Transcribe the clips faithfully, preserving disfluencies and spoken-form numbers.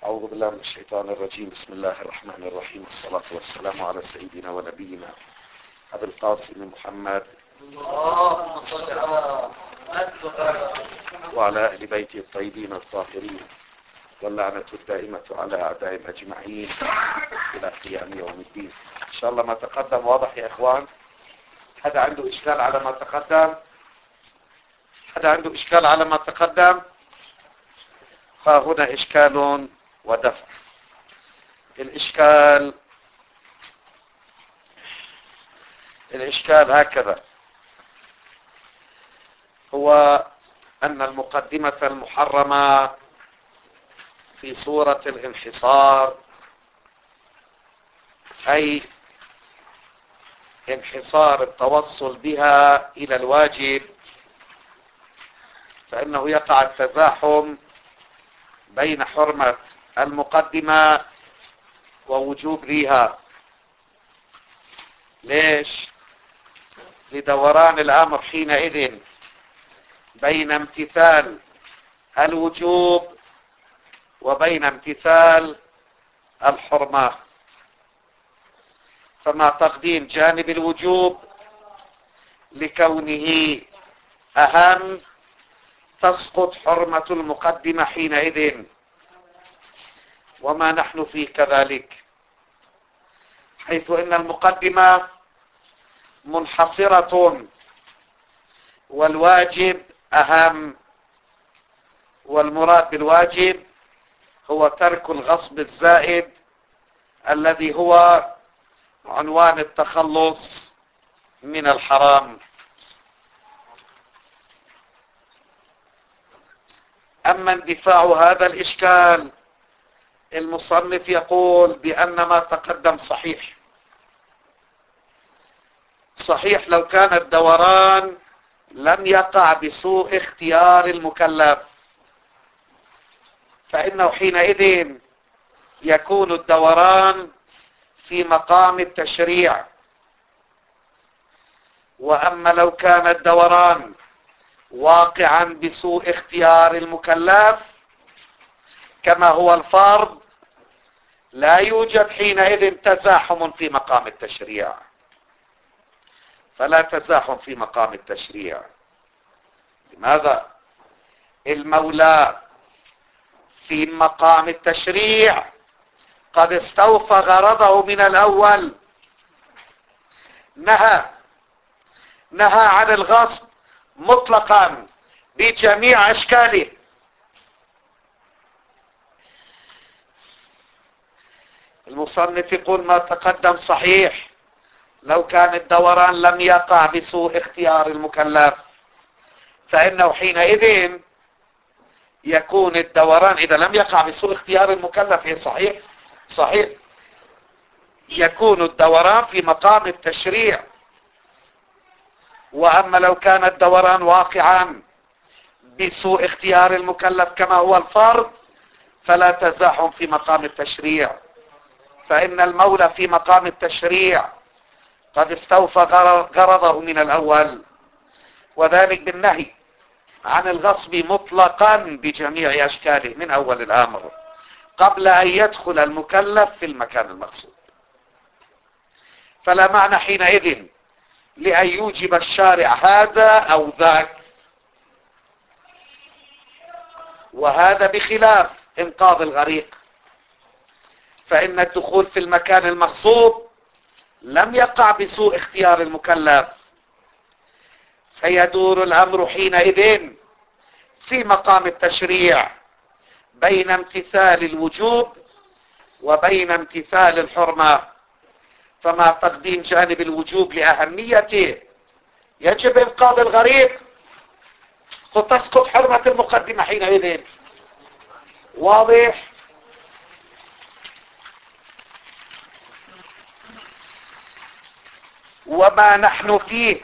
أعوذ بالله من الشيطان الرجيم. بسم الله الرحمن الرحيم، والصلاة والسلام على سيدنا ونبينا أبي القاسم محمد اللهم صل على وعلى أهل بيته الطيبين الطاهرين، واللعنة الدائمة على أعدائهم أجمعين إلى قيام يوم الدين. إن شاء الله ما تقدم واضح يا إخوان؟ حدا عنده إشكال على ما تقدم؟ حدا عنده إشكال على ما تقدم؟ ها هنا إشكال ودفع. الإشكال الإشكال هكذا، هو أن المقدمة المحرمة في صورة الانحصار، أي انحصار التوصل بها إلى الواجب، فإنه يقع التزاحم بين حرمة المقدمة ووجوب ليها. ليش؟ لدوران الأمر حينئذ بين امتثال الوجوب وبين امتثال الحرمة، فمع تقديم جانب الوجوب لكونه أهم تسقط حرمة المقدمة حينئذ، وما نحن فيه كذلك، حيث إن المقدمة منحصرة والواجب أهم، والمراد بالواجب هو ترك الغصب الزائد الذي هو عنوان التخلص من الحرام. أما اندفاع هذا الإشكال، المصنف يقول بأن ما تقدم صحيح. صحيح لو كان الدوران لم يقع بسوء اختيار المكلف، فإنه حينئذ يكون الدوران في مقام التشريع. وأما لو كان الدوران واقعا بسوء اختيار المكلف كما هو الفرض، لا يوجد حينئذ تزاحم في مقام التشريع، فلا تزاحم في مقام التشريع. لماذا؟ المولى في مقام التشريع قد استوفى غرضه من الأول، نهى نهى عن الغصب مطلقا بجميع أشكاله. المصنف يقول ما تقدم صحيح لو كان الدوران لم يقع بسوء اختيار المكلف، فإنه حينئذ يكون الدوران إذا لم يقع بسوء اختيار المكلف، إيه صحيح صحيح يكون الدوران في مقام التشريع. وأما لو كان الدوران واقعا بسوء اختيار المكلف كما هو الفرض، فلا تزاحم في مقام التشريع، فإن المولى في مقام التشريع قد استوفى غرضه من الأول، وذلك بالنهي عن الغصب مطلقا بجميع أشكاله من أول الأمر قبل أن يدخل المكلف في المكان المقصود. فلا معنى حينئذ لأن يوجب الشارع هذا أو ذاك، وهذا بخلاف إنقاذ الغريق، فإن الدخول في المكان المغصوب لم يقع بسوء اختيار المكلف، فيدور الأمر حينئذ في مقام التشريع بين امتثال الوجوب وبين امتثال الحرمة. فمع تقديم جانب الوجوب لأهميته يجب إنقاذ الغريق، وتسقط حرمة المقدمة حينئذ. واضح؟ وما نحن فيه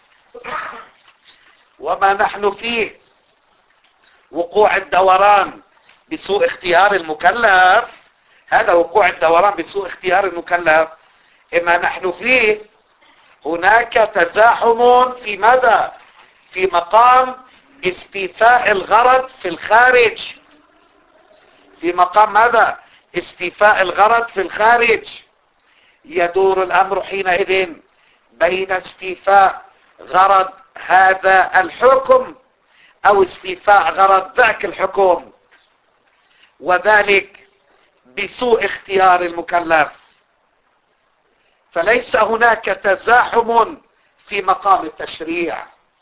وما نحن فيه وقوع الدوران بسوء اختيار المكلف، هذا وقوع الدوران بسوء اختيار المكلف، إما نحن فيه هناك تزاحم في ماذا؟ في مقام استيفاء الغرض في الخارج، في مقام ماذا؟ استيفاء الغرض في الخارج. يدور الأمر حينئذ بين استيفاء غرض هذا الحكم أو استيفاء غرض ذاك الحكم، وذلك بسوء اختيار المكلف. فليس هناك تزاحم في مقام التشريع.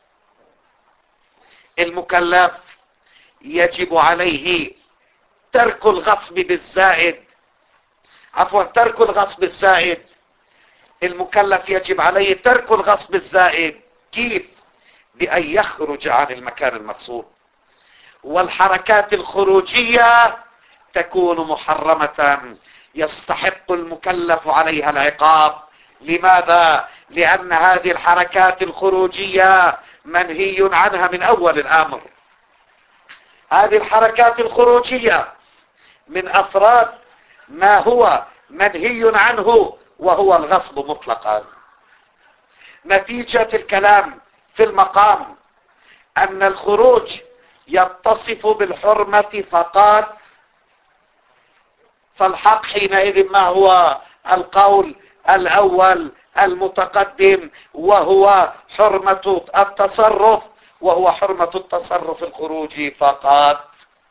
المكلف يجب عليه ترك الغصب بالزائد، عفوا ترك الغصب الزائد. المكلف يجب عليه ترك الغصب الزائد. كيف؟ بأن يخرج عن المكان المقصود. والحركات الخروجية تكون محرمة يستحق المكلف عليها العقاب. لماذا؟ لأن هذه الحركات الخروجية منهي عنها من أول الأمر. هذه الحركات الخروجية من أفراد ما هو منهي عنه وهو الغصب مطلقا. نتيجة الكلام في المقام أن الخروج يتصف بالحرمة فقط، فالحق حينئذ ما هو؟ القول الأول المتقدم، وهو حرمة التصرف، وهو حرمة التصرف الخروجي فقط،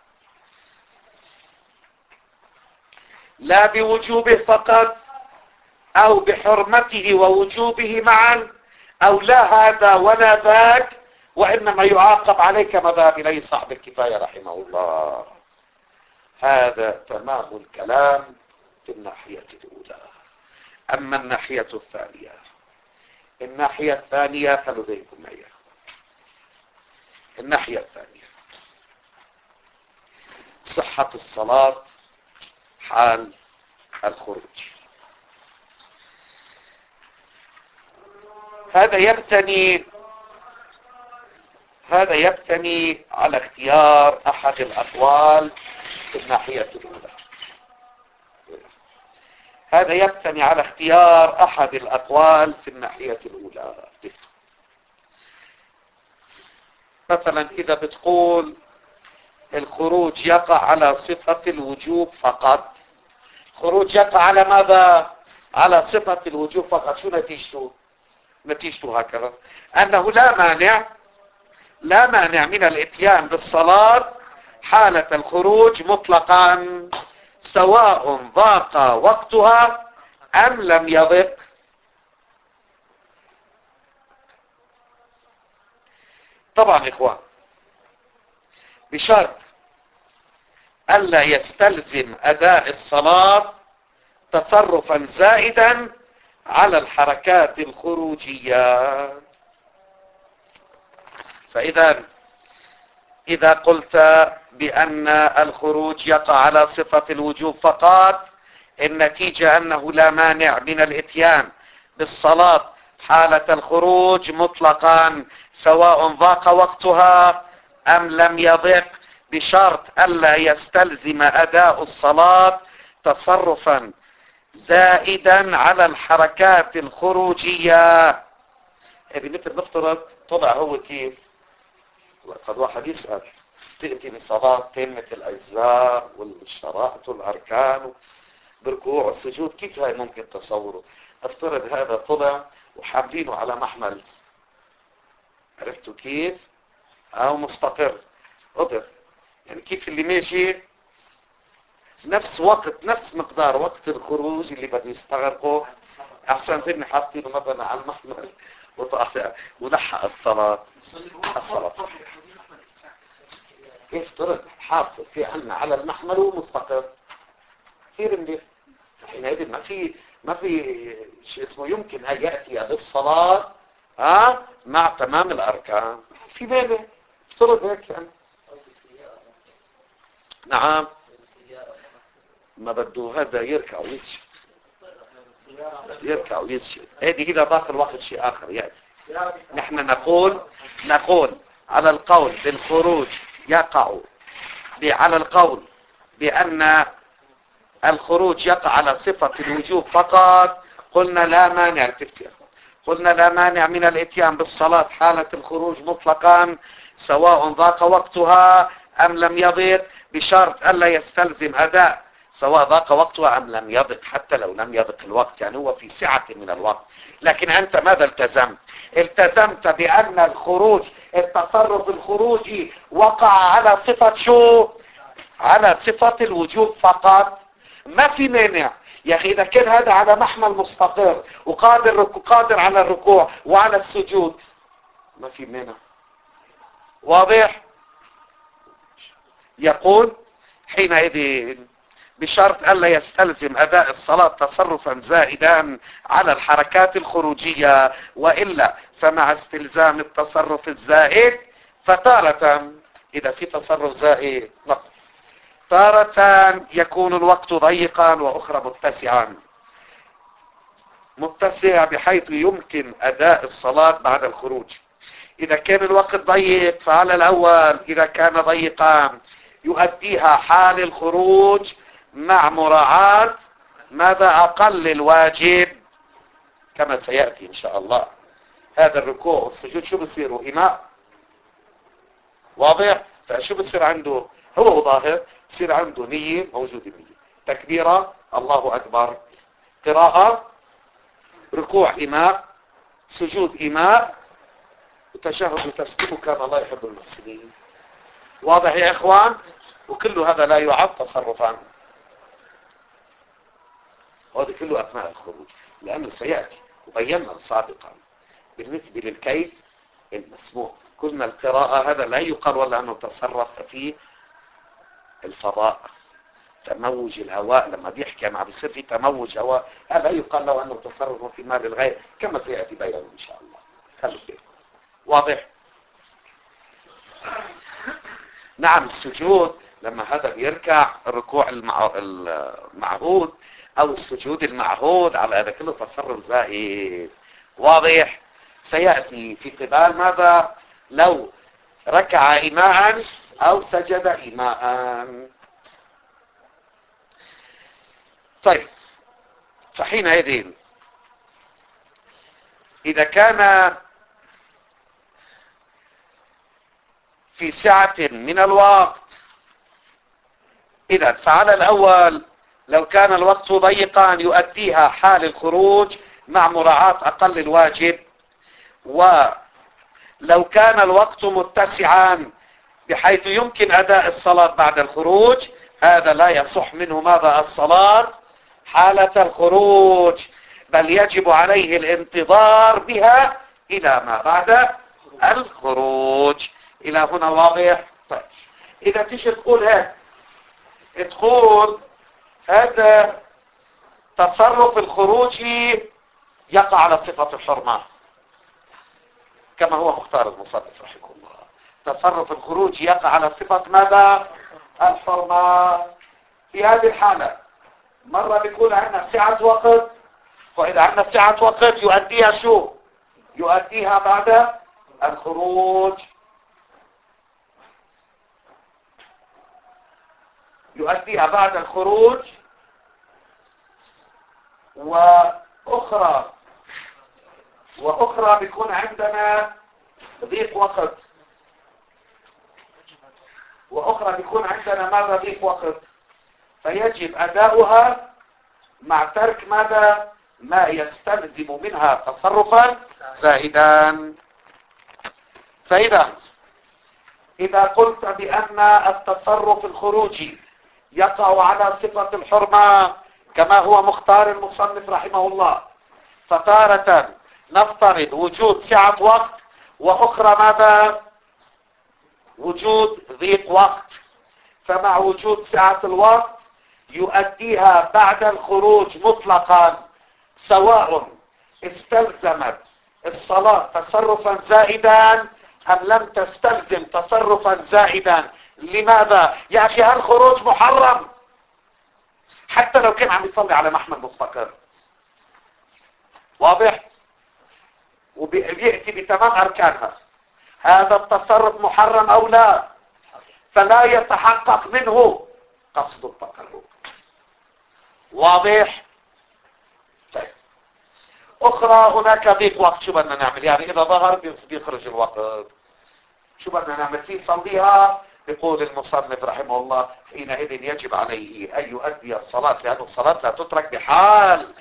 لا بوجوبه فقط أو بحرمته ووجوبه معا، أو لا هذا ولا ذاك، وإنما يعاقب عليه كما ذهب إليه صاحب الكفاية رحمه الله. هذا تمام الكلام في الناحية الأولى. أما الناحية الثانية، الناحية الثانية فلديكم معي. الناحية الثانية صحة الصلاة حال الخروج. هذا يبتني هذا يبتني على اختيار أحد الأقوال في الناحية الأولى. هذا يبتني على اختيار أحد الأقوال في الناحية الأولى. مثلا إذا بتقول الخروج يقع على صفة الوجوب فقط، خروج يقع على ماذا؟ على صفة الوجوب فقط، شو نتيجته؟ نتيجته هكذا، أنه لا مانع لا مانع من الاتيان بالصلاة حالة الخروج مطلقا، سواء ضاق وقتها أم لم يضق. طبعا إخوان، بشرط ألا يستلزم أداء الصلاة تصرفا زائدا على الحركات الخروجية. فإذا إذا قلت بأن الخروج يقع على صفة الوجوب فقط، النتيجة أنه لا مانع من الاتيان بالصلاة حالة الخروج مطلقا، سواء ضاق وقتها أم لم يضق، بشرط ألا يستلزم أداء الصلاة تصرفا زائدا على الحركات الخروجية. مثل نفترض طلع هو كيف، قد واحد يسأل تأتي بصلاة تمة الأجزاء والشرائط والأركان بالركوع والسجود، كيف هاي ممكن تصوره؟ افترض هذا طلع وحاملينه على محمل، عرفتوا كيف؟ أو مستقر قدر، يعني كيف اللي ماشي نفس وقت نفس مقدار وقت الخروج اللي بده يستغرقه، أحسن ذني حاطينه مثلا على المحمل ولحق الصلاة الصلاة كيف طرد حاصل في عنا على المحمل ومستقر كثير منيح. حينئذ ما في ما في شيء اسمه يمكن أن يأتي بالصلاة ها مع تمام الأركان، في مانع افترض هيك يعني. نعم، ما بده هذا يركع ويسجد، يركع ويسجد، هذه إذا باقي الوقت شيء آخر يأتي. نحن نقول نقول على القول بالخروج يقع على القول بأن الخروج يقع على صفة الوجوب فقط، قلنا لا مانع تفتح قلنا لا مانع من الاتيان بالصلاة حالة الخروج مطلقا، سواء ضاق وقتها أم لم يضيق، بشرط ألا يستلزم أداء سواء ضاق وقته أم لم يضق. حتى لو لم يضق الوقت يعني هو في سعة من الوقت، لكن أنت ماذا التزمت؟ التزمت بأن الخروج التصرف الخروجي وقع على صفة شو؟ على صفة الوجوب فقط. ما في مانع يا أخي إذا كان هذا على محمل مستقر وقادر قادر على الركوع وعلى السجود، ما في مانع. واضح؟ يقول حينئذ بشرط ألا يستلزم أداء الصلاة تصرفا زائدا على الحركات الخروجية، وإلا فمع استلزام التصرف الزائد فتارة إذا في تصرف زائد تارة يكون الوقت ضيقا وأخرى متسعا. متسع بحيث يمكن أداء الصلاة بعد الخروج. إذا كان الوقت ضيق فعلى الأول، إذا كان ضيقا يؤديها حال الخروج مع مراعاة ماذا؟ أقل الواجب كما سيأتي إن شاء الله. هذا الركوع والسجود شو بصيروا؟ إيماء. واضح؟ فشو بصير عنده؟ هو ظاهر بصير عنده نية، موجود النية، تكبيرة الله أكبر، قراءة، ركوع إيماء، سجود إيماء، وتشهد وتسليم كان الله يحب المحسنين. واضح يا إخوان؟ وكل هذا لا يعد تصرفا، وهذا كله أثناء الخروج، لأنه سيأتي وبينا سابقا بالنسبة للكيف المسموع. قلنا القراءة هذا لا يقال ولا أنه تصرف في الفضاء، تموج الهواء لما بيحكي مع بيصير في تموج هواء، هذا يقال له أنه تصرف في مال الغير كما سيأتي بيانه إن شاء الله. خلوا بالكم. واضح؟ نعم. السجود لما هذا بيركع الركوع المعهود او السجود المعهود على هذا كله تصرف زائد. واضح؟ سيأتي في قبال ماذا؟ لو ركع إيماء او سجد إيماء. طيب، فحينئذ إذا كان في سعة من الوقت، إذا فعلى الأول لو كان الوقت ضيقا يؤديها حال الخروج مع مراعاة أقل الواجب، ولو كان الوقت متسعا بحيث يمكن أداء الصلاة بعد الخروج، هذا لا يصح منه ماذا؟ الصلاة حالة الخروج، بل يجب عليه الانتظار بها إلى ما بعد الخروج. إلى هنا واضح؟ طيب، إذا تيجي تقول هيك، تقول هذا تصرف الخروجي يقع على صفة الحرمة كما هو مختار المصنف رحمه الله. تصرف الخروج يقع على صفة ماذا؟ الحرمة. في هذه الحالة مرة بيكون عندنا سعة وقت، وإذا عندنا سعة وقت يؤديها شو؟ يؤديها بعد الخروج، يؤديها بعد الخروج. وأخرى وأخرى بيكون عندنا ضيق وقت، وأخرى بيكون عندنا ماذا؟ ضيق وقت، فيجب أداؤها مع ترك ماذا؟ ما يستلزم منها تصرفا زائدا. فإذا إذا قلت بأن التصرف الخروجي يقع على صفة الحرمة كما هو مختار المصنف رحمه الله، فتارة نفترض وجود سعة وقت، وأخرى ماذا؟ وجود ضيق وقت. فمع وجود سعة الوقت يؤديها بعد الخروج مطلقا، سواء استلزمت الصلاة تصرفا زائدا أم لم تستلزم تصرفا زائدا. لماذا؟ يا أخي هالخروج محرم حتى لو كان عم يصلي على محمل مستقر. واضح؟ وبيأتي بتمام أركانها. هذا التصرف محرم أو لا؟ فلا يتحقق منه قصد التقرب. واضح؟ طيب، أخرى هناك ضيق وقت. شو بدنا نعمل؟ يعني إذا ظهر بيخرج الوقت، شو بدنا نعمل فيه؟ صليها يقول المصنف رحمه الله حينئذ يجب عليه أن يؤدي الصلاة، لأن الصلاة لا تترك بحال.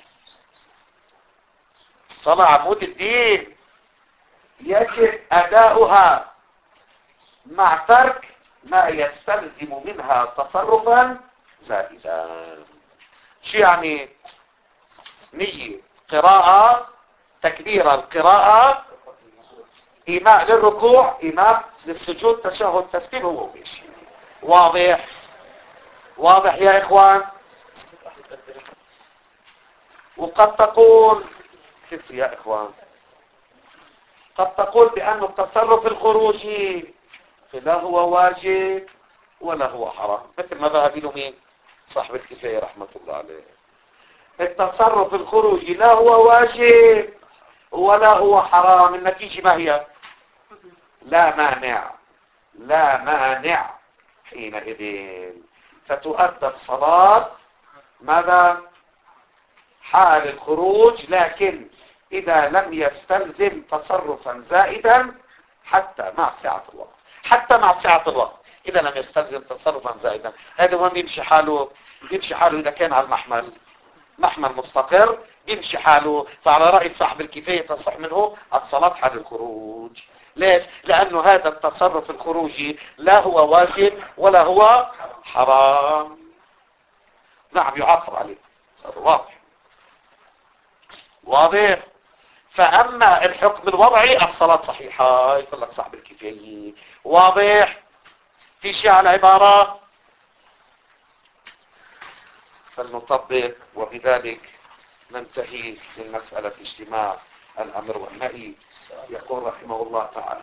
الصلاة عمود الدين، يجب أداؤها مع ترك ما يستلزم منها تصرفا زائدا. شو يعني؟ نية، قراءة، تكبير القراءة، إيماء للركوع، إيماء للسجود، تشهد، تسليم، هو بيش. واضح؟ واضح يا إخوان؟ وقد تقول كيف يا إخوان؟ قد تقول بأن التصرف الخروجي لا هو واجب ولا هو حرام، مثل ما ذهب له مين؟ صاحب الكفاية رحمة الله عليه. التصرف الخروجي لا هو واجب ولا هو حرام، النتيجة ما هي؟ لا مانع، لا مانع حينئذ، فتؤدى الصلاة ماذا؟ حال الخروج، لكن إذا لم يستلزم تصرفا زائدا حتى مع سعة الوقت، حتى مع سعة الوقت إذا لم يستلزم تصرفا زائدا. هذا وين يمشي حاله؟ يمشي حاله إذا كان على المحمل، محمل مستقر، يمشي حاله. فعلى رأي صاحب الكفاية تصح منه الصلاة حال الخروج. ليش؟ لأنه هذا التصرف الخروجي لا هو واجب ولا هو حرام. نعم يعاقب عليه، هذا واضح. واضح؟ فأما الحكم الوضعي الصلاة صحيحة، يقول لك صاحب الكفاية. واضح؟ في شيء على العبارة؟ فلنطبق، وبذلك ننتهي من مسألة اجتماع الأمر والنهي. يقول رحمه الله تعالى،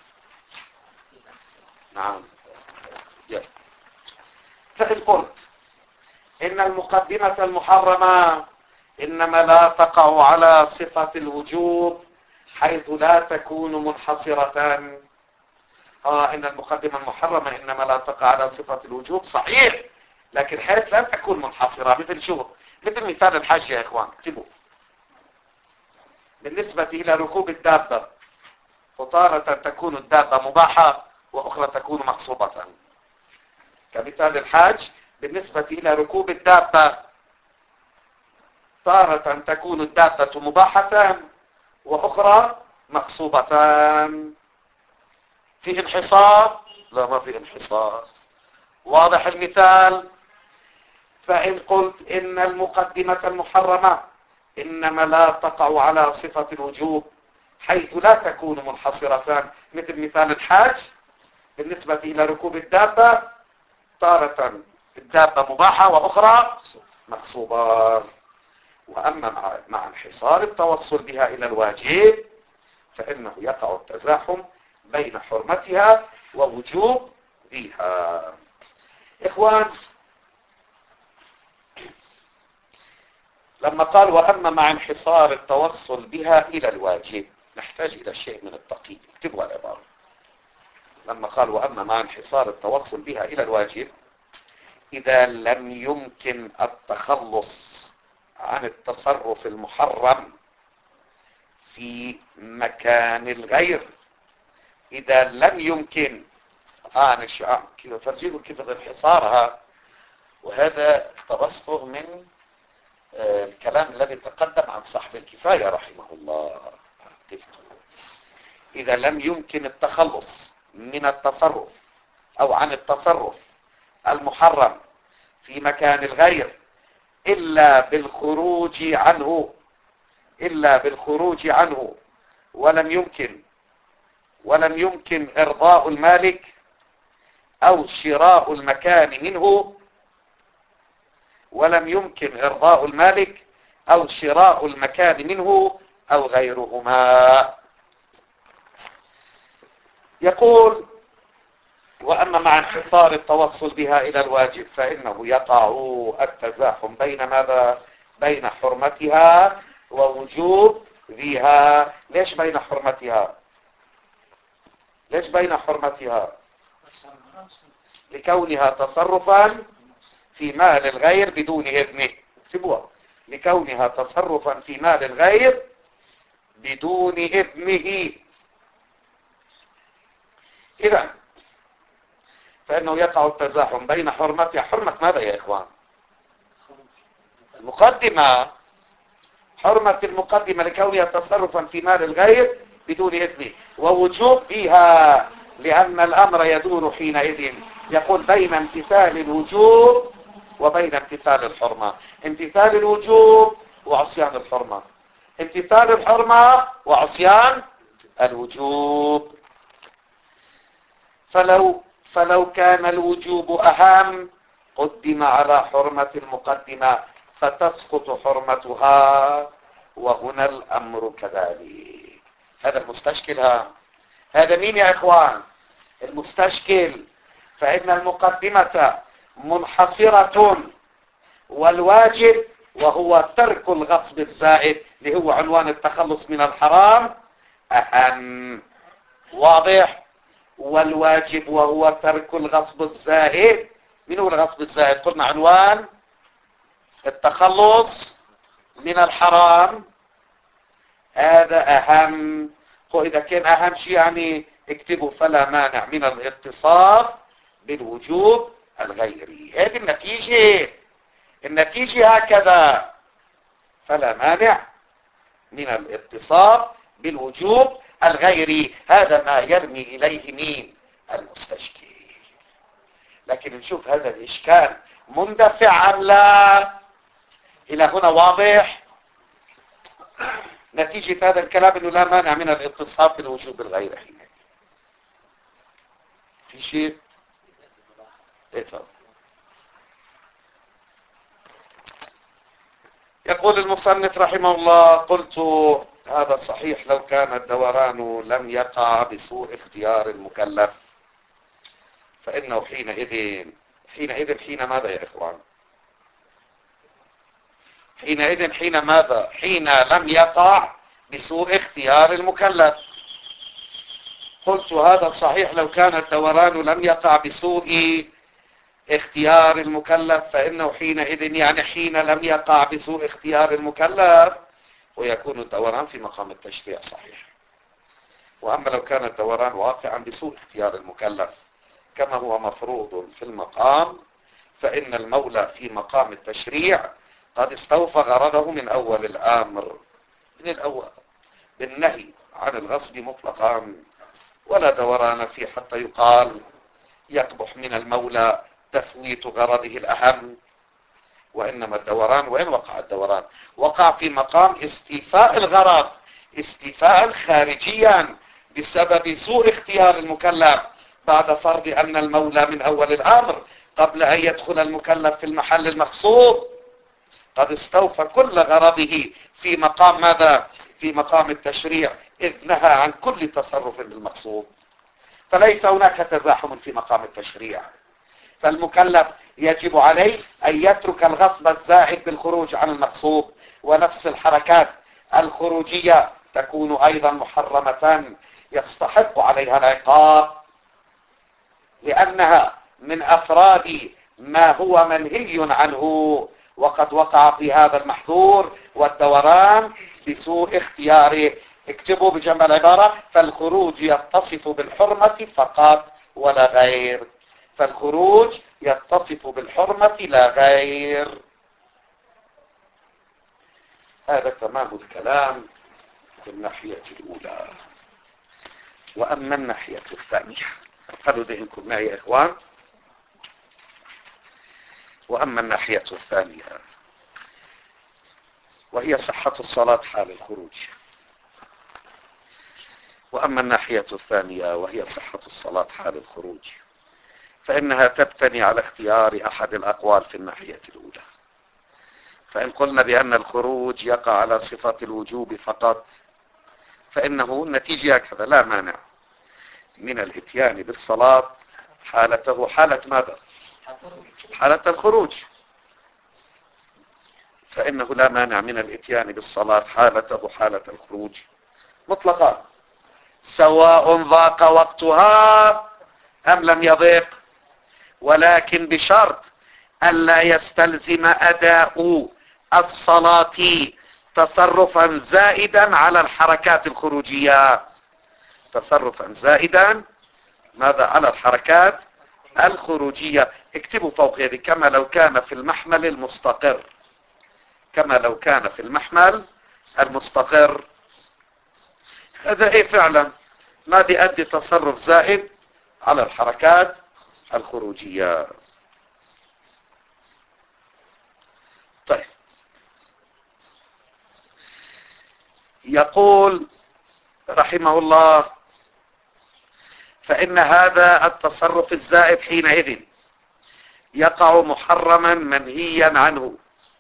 نعم، يس. فإن قلت إن المقدمة المحرمة إنما لا تقع على صفة الوجوب حيث لا تكون منحصرة. آه إن المقدمة المحرمة إنما لا تقع على صفة الوجوب، صحيح، لكن حيث لا تكون منحصرة. مثل شو؟ مثل مثال الحج يا إخوان، اكتبوا. بالنسبة إلى ركوب الدابة، فتارة تكون الدابة مباحة وأخرى تكون مغصوبة. كمثال الحج، بالنسبة إلى ركوب الدابة تارة تكون الدابة مباحة وأخرى مغصوبتان. في انحصار؟ لا، ما في انحصار. واضح المثال؟ فإن قلت إن المقدمة المحرمة إنما لا تقع على صفة الوجوب حيث لا تكون منحصرتان، مثل مثال الحاج، بالنسبة إلى ركوب الدابة تارة الدابة مباحة وأخرى مغصوبة. وأما مع, مع انحصار التوصل بها إلى الواجب فإنه يقع التزاحم بين حرمتها ووجوب بها. إخوان، لما قال وأما مع انحصار التوصل بها إلى الواجب، نحتاج إلى شيء من التقييد. اكتبوا العبارة. لما قال وأما مع انحصار التوصل بها إلى الواجب، إذا لم يمكن التخلص عن التصرف المحرم في مكان الغير، إذا لم يمكن آه نشأ كيف فرجيله كيف انحصارها. وهذا اقتبسته من آه الكلام الذي تقدم عن صاحب الكفاية رحمه الله. إذا لم يمكن التخلص من التصرف أو عن التصرف المحرم في مكان الغير إلا بالخروج عنه إلا بالخروج عنه ولم يمكن ولم يمكن إرضاء المالك أو شراء المكان منه ولم يمكن إرضاء المالك أو شراء المكان منه أو غيرهما. يقول وأما مع انحصار التوصل بها إلى الواجب فإنه يقع التزاحم بين ماذا؟ بين حرمتها ووجوب ذيها. ليش بين حرمتها؟ ليش بين حرمتها؟ لكونها تصرفا في مال الغير بدون إذنه. اكتبوها. لكونها تصرفا في مال الغير بدون إذنه. إذا فإنه يقع التزاحم بين حرمتها. حرمة ماذا يا إخوان؟ المقدمة. حرمة المقدمة لكونها تصرفا في مال الغير بدون إذنه، ووجوب فيها لأن الأمر يدور حينئذ، يقول بين امتثال الوجوب وبين امتثال الحرمة. امتثال الوجوب وعصيان الحرمة، امتثال الحرمة وعصيان الوجوب. فلو فلو كان الوجوب أهم قدم على حرمة المقدمة فتسقط حرمتها، وهنا الأمر كذلك. هذا المستشكل. ها هذا مين يا إخوان؟ المستشكل. فإن المقدمة منحصرة، والواجب وهو ترك الغصب الزائد اللي هو عنوان التخلص من الحرام أهم. واضح؟ والواجب وهو ترك الغصب الزائد. من هو الغصب الزائد؟ قلنا عنوان التخلص من الحرام، هذا أهم. وإذا كان أهم شيء يعني اكتبوا فلا مانع من الاتصاف بالوجوب الغيري. هذه النتيجة. النتيجة هكذا، فلا مانع من الاتصاف بالوجوب الغيري. هذا ما يرمي إليه مين؟ المستشكل. لكن نشوف هذا الإشكال مندفع أم لا. إلى هنا واضح؟ نتيجة هذا الكلام أنه لا مانع من الاتصاف بالوجوب الغيري. في شيء؟ ايه طبعا. يقول المصنف رحمه الله: قلت هذا صحيح لو كان الدوران لم يقع بسوء اختيار المكلف، فإنه حينئذ حينئذ حين ماذا يا إخوان؟ حينئذ حين ماذا؟ حين لم يقع بسوء اختيار المكلف. قلت هذا صحيح لو كان الدوران لم يقع بسوء اختيار المكلف، فإنه حينئذ يعني حين لم يقع بسوء اختيار المكلف، ويكون الدوران في مقام التشريع صحيح. وأما لو كان الدوران واقعا بسوء اختيار المكلف كما هو مفروض في المقام، فإن المولى في مقام التشريع قد استوفى غرضه من أول الأمر، من الأول بالنهي عن الغصب مطلقا، ولا دوران فيه حتى يقال يقبح من المولى تفويت غرضه الأهم. وإنما الدوران، وين وقع الدوران؟ وقع في مقام استيفاء الغرض، استيفاء خارجيا بسبب سوء اختيار المكلف، بعد فرض أن المولى من أول الأمر قبل أن يدخل المكلف في المحل المقصود قد استوفى كل غرضه في مقام ماذا؟ في مقام التشريع، إذ نهى عن كل تصرف بالمقصود. فليس هناك تزاحم في مقام التشريع، فالمكلف يجب عليه أن يترك الغصب الزائد بالخروج عن المقصود. ونفس الحركات الخروجية تكون أيضا محرمة يستحق عليها العقاب، لأنها من أفراد ما هو منهي عنه، وقد وقع في هذا المحظور والدوران بسوء اختياره. اكتبوا بجنب العبارة: فالخروج يتصف بالحرمة فقط ولا غير. فالخروج يتصف بالحرمة لا غير. هذا تمام الكلام في الناحية الأولى. وأما الناحية الثانية، خلوا ذهنكم معي يا إخوان. وأما الناحية الثانية وهي صحة الصلاة حال الخروج. وأما الناحية الثانية وهي صحة الصلاة حال الخروج، فإنها تبتني على اختيار أحد الأقوال في الناحية الأولى. فإن قلنا بأن الخروج يقع على صفة الوجوب فقط، فإنه النتيجة هكذا: لا مانع من الاتيان بالصلاة حالته حالة ماذا؟ حالة الخروج. فإنه لا مانع من الاتيان بالصلاة حالته حالة الخروج مطلقا، سواء ضاق وقتها أم لم يضيق، ولكن بشرط ألا يستلزم أداء الصلاة تصرفا زائدا على الحركات الخروجية. تصرفا زائدا ماذا؟ على الحركات الخروجية. اكتبوا فوق هذه كما لو كان في المحمل المستقر، كما لو كان في المحمل المستقر. هذا ايه فعلا ما بيؤدي تصرف زائد على الحركات الخروجية. طيب، يقول رحمه الله: فإن هذا التصرف الزائد حينئذ يقع محرما منهيا عنه،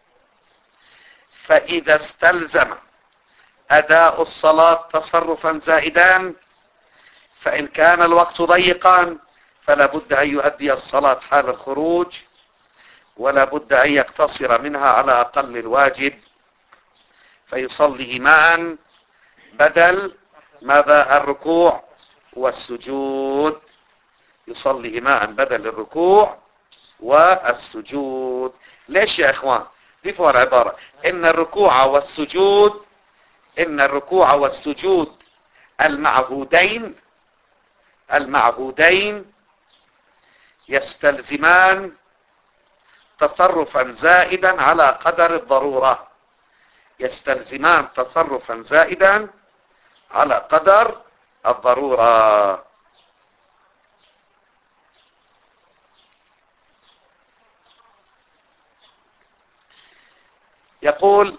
فإذا استلزم أداء الصلاة تصرفا زائدان، فإن كان الوقت ضيقا فلا بد أن يؤدي الصلاة حال الخروج، ولا بد أن يقتصر منها على أقل الواجب، فيصلي إيماء بدل ماذا؟ الركوع والسجود. يصلي إيماء بدل الركوع والسجود. ليش يا إخوان؟ ضيفوا العبارة: إن الركوع والسجود إن الركوع والسجود المعهودين المعهودين يستلزمان تصرفا زائدا على قدر الضرورة. يستلزمان تصرفا زائدا على قدر الضرورة. يقول: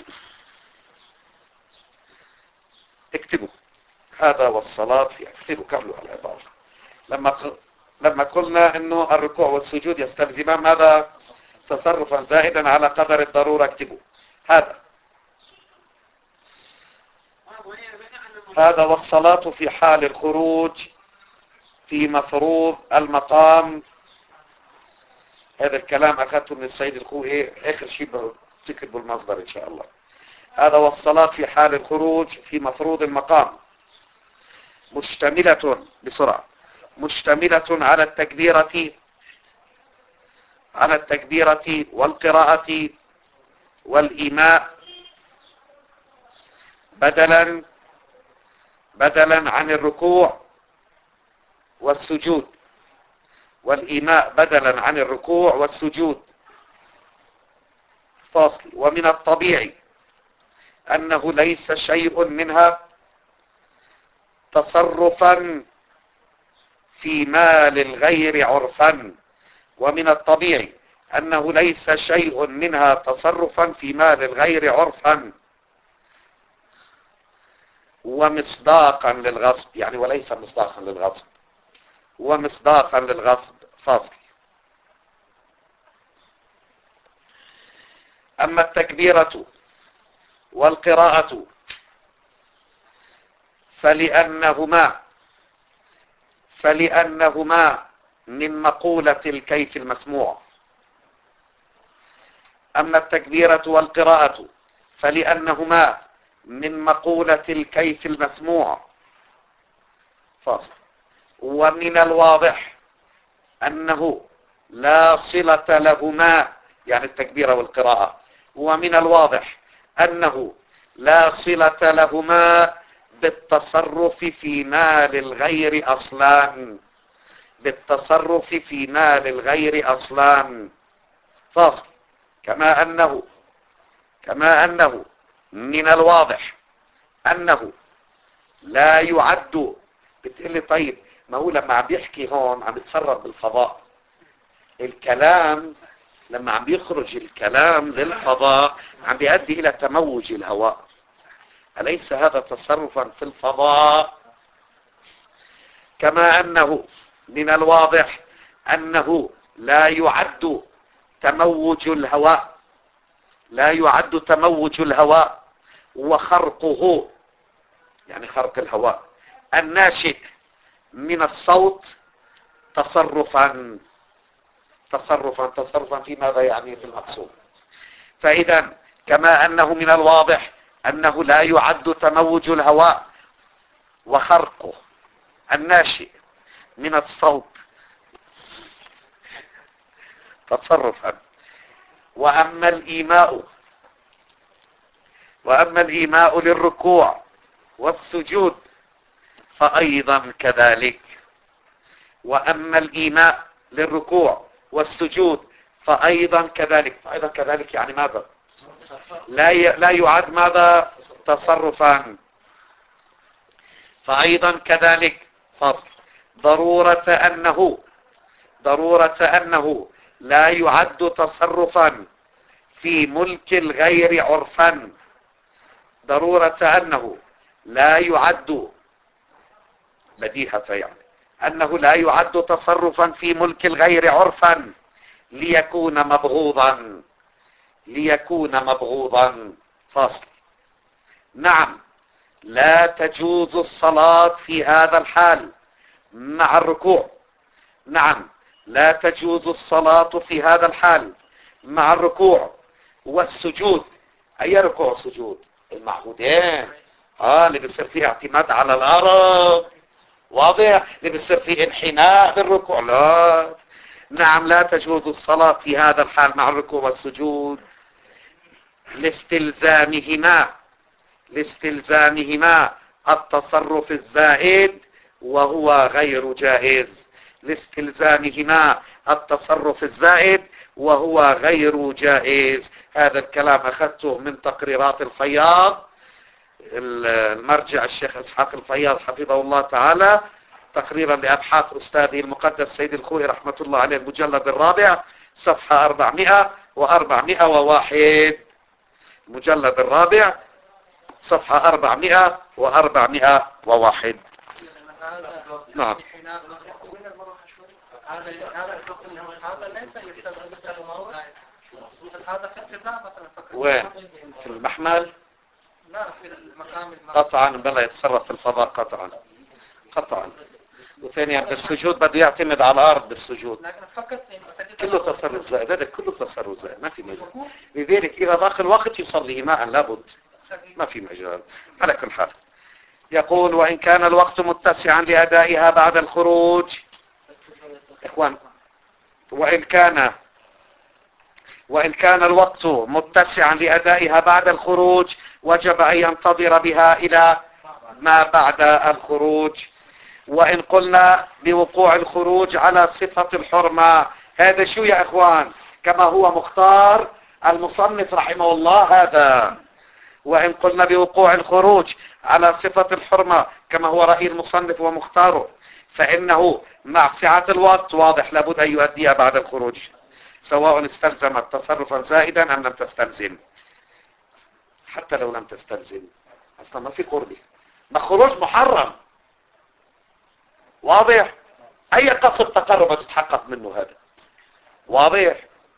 اكتبوا هذا والصلاة في اكتبوا كملوا العبارة. لما لما قلنا انه الركوع والسجود يستلزمان ماذا؟ تصرفا زائدا على قدر الضرورة. اكتبوا هذا هذا والصلاة في حال الخروج في مفروض المقام. هذا الكلام أخذته من السيد الخوئي، آخر شيء تكتبوا المصدر إن شاء الله. هذا والصلاة في حال الخروج في مفروض المقام مشتملة بسرعة مشتملة على التكبيرة على التكبيرة والقراءة والإيماء بدلا بدلا عن الركوع والسجود والإيماء بدلا عن الركوع والسجود. فاصل: ومن الطبيعي أنه ليس شيء منها تصرفا في مال الغير عرفا. ومن الطبيعي أنه ليس شيء منها تصرفا في مال الغير عرفا ومصداقا للغصب، يعني وليس مصداقا للغصب، ومصداقا للغصب. فاصل: أما التكبيرة والقراءة فلأنهما فلأنهما من مقولة الكيف المسموع. أما التكبيرة والقراءة فلأنهما من مقولة الكيف المسموع. فاصل: ومن الواضح أنه لا صلة لهما، يعني التكبيرة والقراءة، ومن الواضح أنه لا صلة لهما بالتصرف في مال الغير أصلا بالتصرف في مال الغير أصلا. فاصل: كما أنه كما أنه من الواضح أنه لا يعد. بتقلي طيب ما هو لما عم بيحكي هون عم يتصرف بالفضاء، الكلام لما عم بيخرج الكلام للفضاء عم بيؤدي إلى تموج الهواء، أليس هذا تصرفا في الفضاء؟ كما أنه من الواضح أنه لا يعد تموج الهواء لا يعد تموج الهواء وخرقه، يعني خرق الهواء الناشئ من الصوت تصرفا تصرفا تصرفا في ماذا؟ يعني في المقصود. فإذا كما أنه من الواضح أنه لا يعد تموج الهواء وخرقه الناشئ من الصوت تصرفا، وأما الإيماء وأما الإيماء للركوع والسجود فأيضا كذلك. وأما الإيماء للركوع والسجود فأيضا كذلك. فأيضا كذلك يعني ماذا؟ لا ي... لا يعد ماذا؟ تصرفا. فأيضا كذلك فصل ضرورة أنه ضرورة أنه لا يعد تصرفا في ملك الغير عرفا. ضرورة أنه لا يعد بديهة يعني أنه لا يعد تصرفا في ملك الغير عرفا ليكون مبغوضا ليكون مبغوضا. فاصل. نعم لا تجوز الصلاة في هذا الحال مع الركوع. نعم لا تجوز الصلاة في هذا الحال مع الركوع والسجود. أي ركوع وسجود؟ المعهودين. آه اللي بيصير فيه اعتماد على الأرض، واضح؟ اللي بيصير فيه انحناء بالركوع لا. نعم لا تجوز الصلاة في هذا الحال مع الركوع والسجود لاستلزامهما لاستلزامهما التصرف الزائد وهو غير جائز. لاستلزامهما التصرف الزائد وهو غير جائز. هذا الكلام أخذته من تقريرات الفياض، المرجع الشيخ إسحاق الفياض حفظه الله تعالى، تقريبا لأبحاث أستاذه المقدس سيد الخوئي رحمة الله عليه، المجلد الرابع صفحة أربعمائة وأربعمائة وواحد. المجلد الرابع صفحة أربعمائة وأربعمائة وواحد. نعم. هذا هذا هذا ليس يستلزم هذا في الكتاب مثلا. وين؟ في المحمل؟ لا في المقام قطعا بلا يتصرف في الفضاء قطعا قطعا. وثانيا بالسجود بده يعتمد على الارض بالسجود. لكن فقط كله تصرف زائد، هذا كله تصرف زائد ما في مجال. لذلك اذا ضاق الوقت يصلي معا لابد، ما في مجال. على كل حال يقول وان كان الوقت متسعا لادائها بعد الخروج. اخوان وان كان وإن كان الوقت متسعا لأدائها بعد الخروج وجب أن ينتظر بها إلى ما بعد الخروج. وإن قلنا بوقوع الخروج على صفة الحرمة، هذا شو يا إخوان؟ كما هو مختار المصنف رحمه الله هذا. وإن قلنا بوقوع الخروج على صفة الحرمة كما هو رأي المصنف ومختاره، فإنه مع سعة الوقت واضح لابد أن يؤديها بعد الخروج سواء استلزمت تصرفا زائدا أم لم تستلزم. حتى لو لم تستلزم أصلا ما في قربي، ما خروج محرم واضح. أي قصد تقرب تتحقق منه هذا واضح،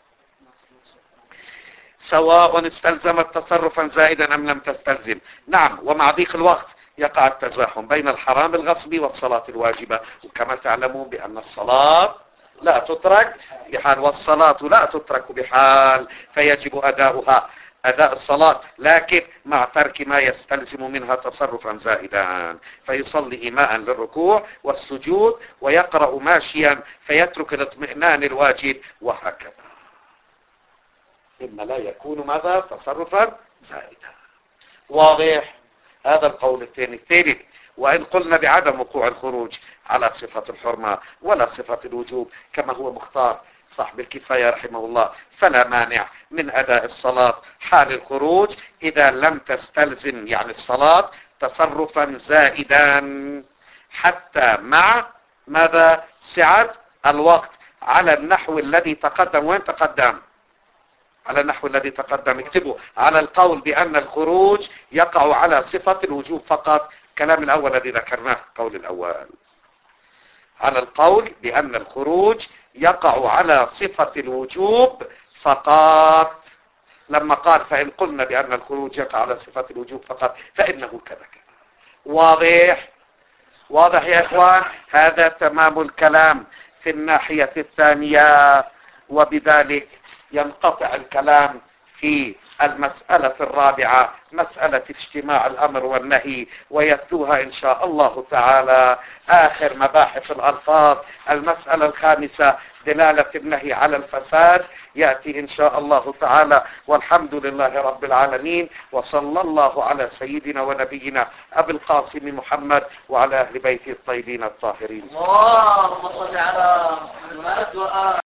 سواء استلزمت تصرفا زائدا أم لم تستلزم. نعم ومع ضيق الوقت يقع التزاحم بين الحرام الغصب والصلاة الواجبة، وكما تعلمون بأن الصلاة لا تترك بحال والصلاة لا تترك بحال، فيجب أداؤها أداء الصلاة لكن مع ترك ما يستلزم منها تصرفا زائدا، فيصلي إيماء للركوع والسجود ويقرأ ماشيا فيترك الاطمئنان الواجب وهكذا. إما لا يكون ماذا؟ تصرفا زائدا. واضح؟ هذا القول الثاني. الثالث وإن قلنا بعدم وقوع الخروج على صفة الحرمة ولا صفة الوجوب كما هو مختار صاحب الكفاية رحمه الله، فلا مانع من أداء الصلاة حال الخروج إذا لم تستلزم يعني الصلاة تصرفا زائدا حتى مع ماذا؟ سعة الوقت على النحو الذي تقدم. وين تقدم؟ على النحو الذي تقدم. اكتبوا على القول بأن الخروج يقع على صفة الوجوب فقط. الكلام الأول الذي ذكرناه القول الأول على القول بأن الخروج يقع على صفة الوجوب فقط. لما قال فإن قلنا بأن الخروج يقع على صفة الوجوب فقط فإنه كذا كذا. واضح؟ واضح يا إخوان؟ هذا تمام الكلام في الناحية الثانية، وبذلك ينقطع الكلام في المسألة الرابعة مسألة اجتماع الأمر والنهي، ويتلوها إن شاء الله تعالى آخر مباحث الألفاظ. المسألة الخامسة دلالة النهي على الفساد يأتي إن شاء الله تعالى. والحمد لله رب العالمين، وصلى الله على سيدنا ونبينا أبي القاسم محمد وعلى أهل بيته الطيبين الطاهرين. اللهم صل على محمد وآل